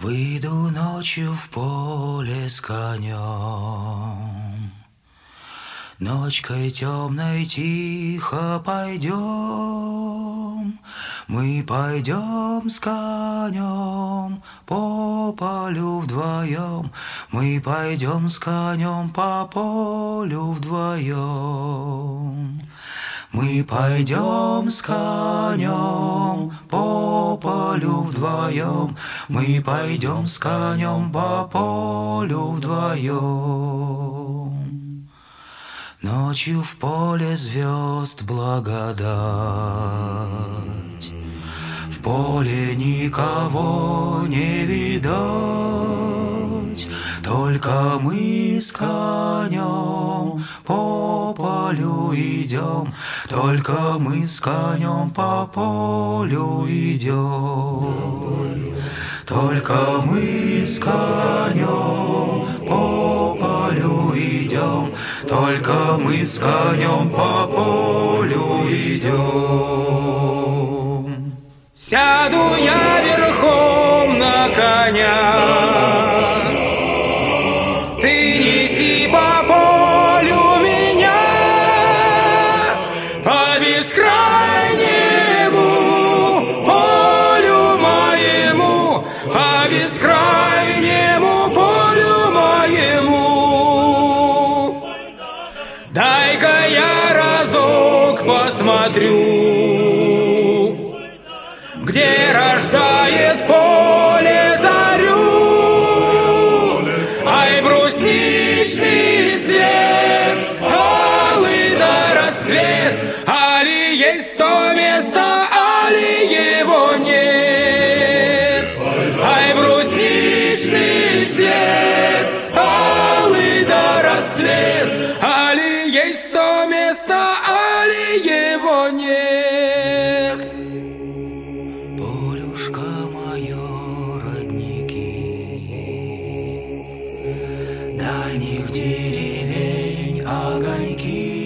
Выйду ночью в поле с конем, ночкой темной тихо пойдем. Мы пойдем с конем по полю вдвоем. Мы пойдем с конем по полю вдвоем. Мы пойдем с конем по полю вдвоем. Мы пойдем с конем по полю вдвоем. Ночью в поле звезд благодать, в поле никого не видать, только мы с конем по полю идем, только мы с конем по полю идем, только мы с конем по полю идем, только мы с конем по полю идем. Сяду я верхом на коня, ты неси по полю меня, по бескрайнему полю моему, по бескрайнему полю моему. Дай-ка я разок посмотрю, где рождает поле зарю. Ай, брусничный свет, алый да расцвет, али есть то место, али его нет. Ай, брусничный свет, алый да расцвет, али есть то место, али его нет. Полюшка мое, родники, дальних деревень огоньки,